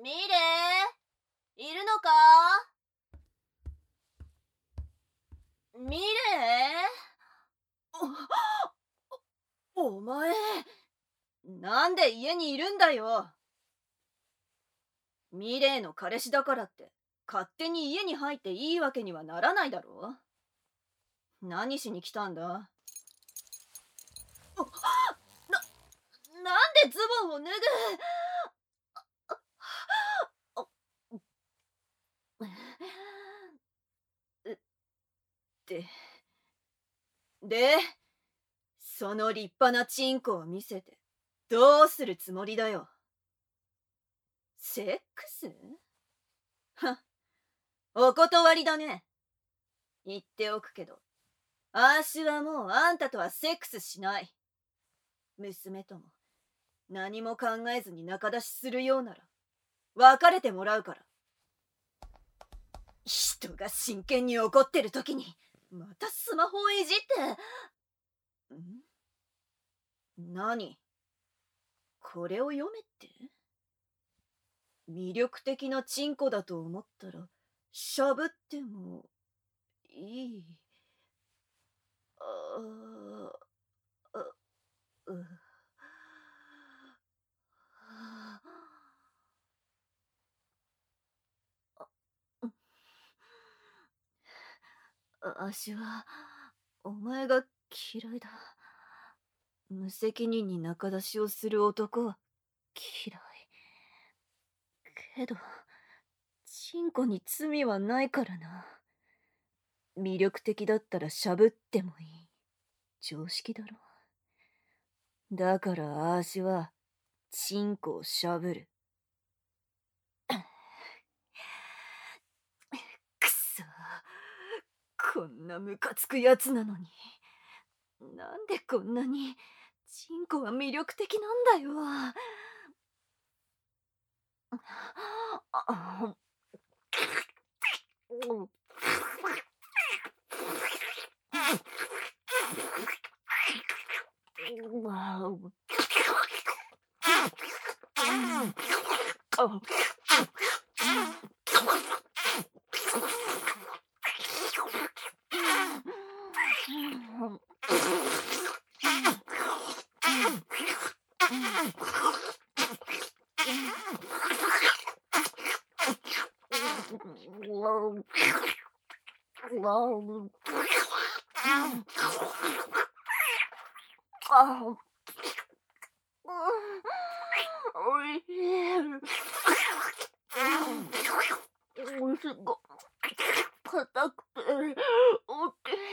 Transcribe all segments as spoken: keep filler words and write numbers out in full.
ミレー、いるのか？ミレー？お、お前、なんで家にいるんだよ。ミレーの彼氏だからって勝手に家に入っていいわけにはならないだろ。何しに来たんだ？な、なんでズボンを脱ぐ？で、で、その立派なチンコを見せてどうするつもりだよ。セックス？は、お断りだね。言っておくけど、あーしはもうあんたとはセックスしない。娘とも何も考えずに仲出しするようなら別れてもらうから。人が真剣に怒ってる時にまたスマホをいじって。ん？何？これを読めって？魅力的なチンコだと思ったらしゃぶってもいい。ああ、あ、う、ああしはお前が嫌いだ。無責任に仲出しをする男は嫌い。けどチンコに罪はないからな。魅力的だったらしゃぶってもいい。常識だろ。だからあーしはチンコをしゃぶる。くそ、こんなムカつくやつなのに、なんでこんなにチンコは魅力的なんだよ。おいしいが硬くておっきい。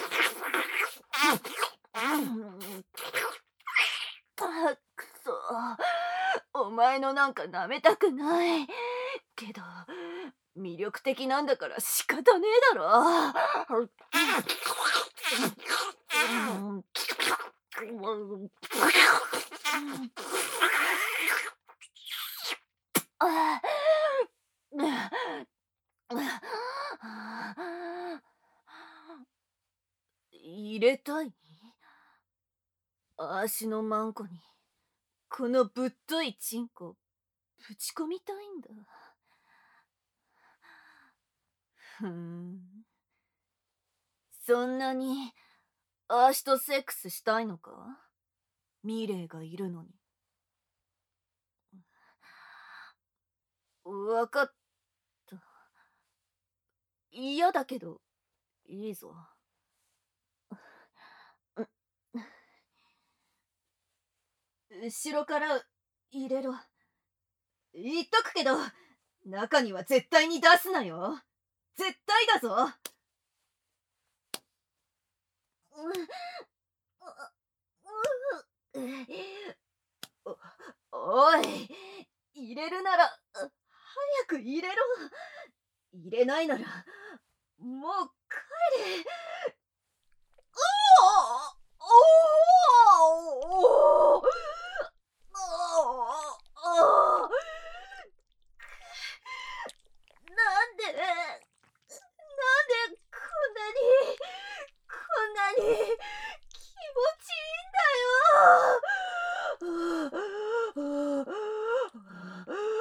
くそ、お前のなんか舐めたくないけど魅力的なんだから仕方ねえだろ。入れたい？あーしのマンコにこのぶっといチンコぶち込みたいんだ。ふん、そんなにあーしとセックスしたいのか？ミレーがいるのに。わかった。嫌だけどいいぞ。後ろから入れろ。言っとくけど中には絶対に出すなよ。絶対だぞ。お、おい、入れるなら早く入れろ。入れないならもう帰れ。おおおおなんで、なんでこんなに、こんなに気持ちいいんだよ。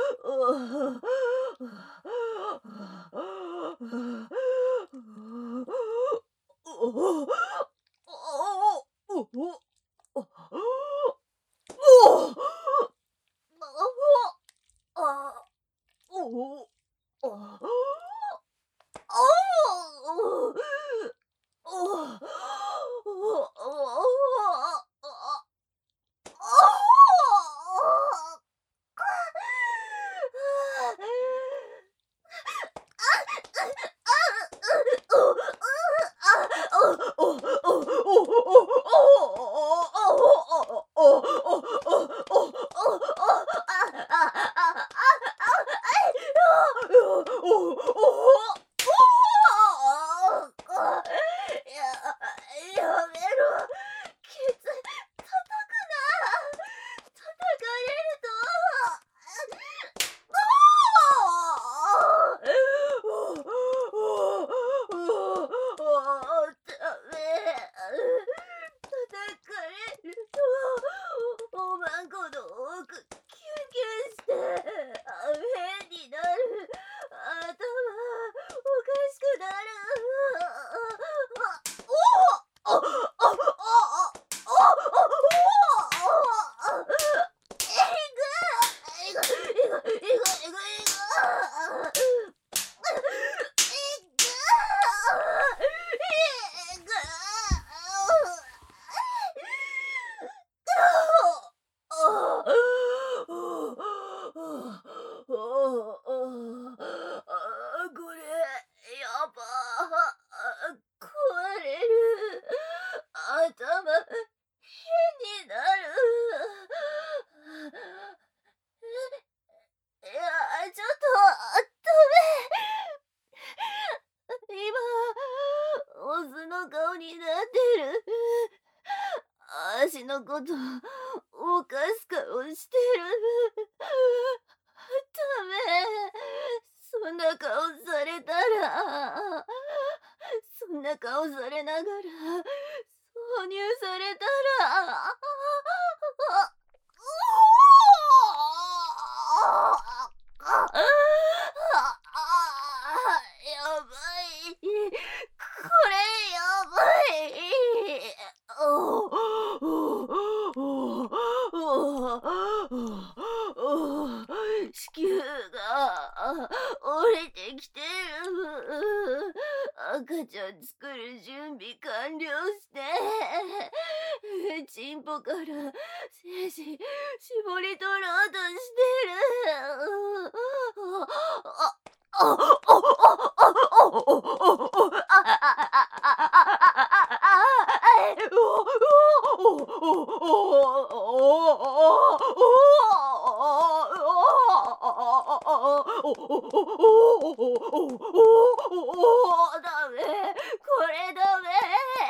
私のことおかす顔してる。ダメ、そんな顔されたら、そんな顔されながら挿入されたら、やばい、これやばい。お子宮が降りてきてる。赤ちゃん作る準備完了して、チンポから精子絞り取ろうとしてる。ダメ、これダメ。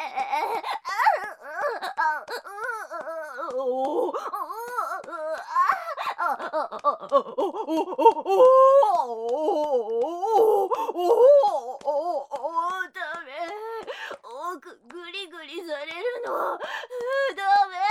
ダメ、奥グリグリされるのダメ。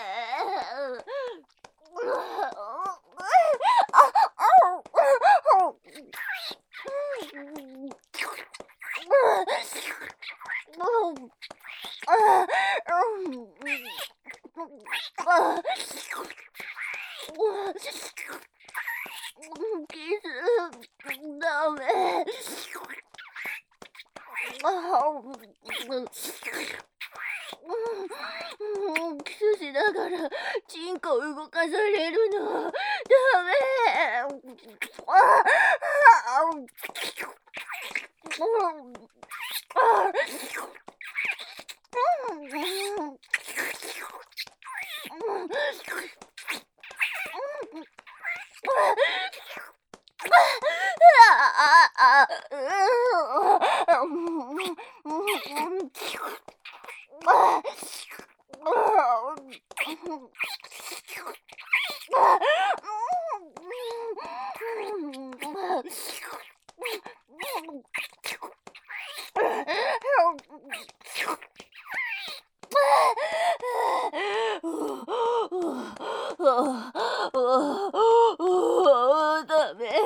キスダメ。キスしながらチンコ動かされるのダメ。ダメ。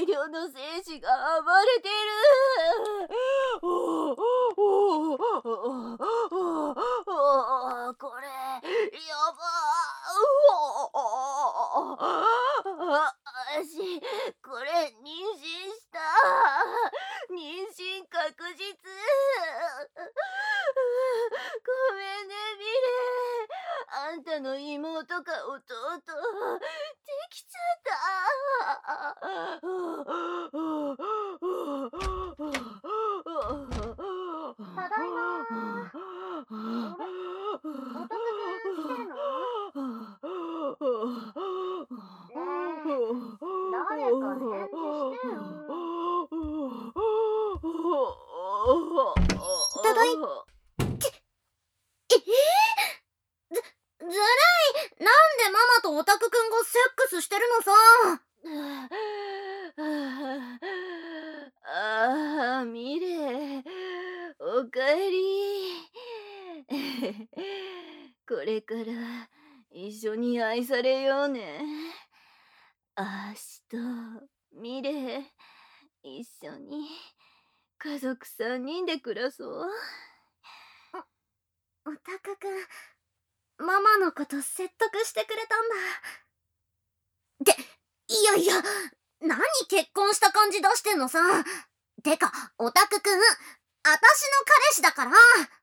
大量の精子が暴れている。おおおおおお、これやば。うお、私これ妊娠した。妊娠確実。ごめんねミレー、あんたの妹か弟できちゃった。 ただいま。おたくくん来てるの？ねえ、誰か返事してよ。 ただいええー、ず、ずるい。なんでママとオタクくんがセックスしてるのさ。ああ、ミレ、おかえり。これから一緒に愛されようね。あしとミレ、一緒に家族三人で暮らそう。オタクくん、ママのこと説得してくれたんだ。って、いやいや、何結婚した感じ出してんのさ。てか、オタクくん、あたしの彼氏だから。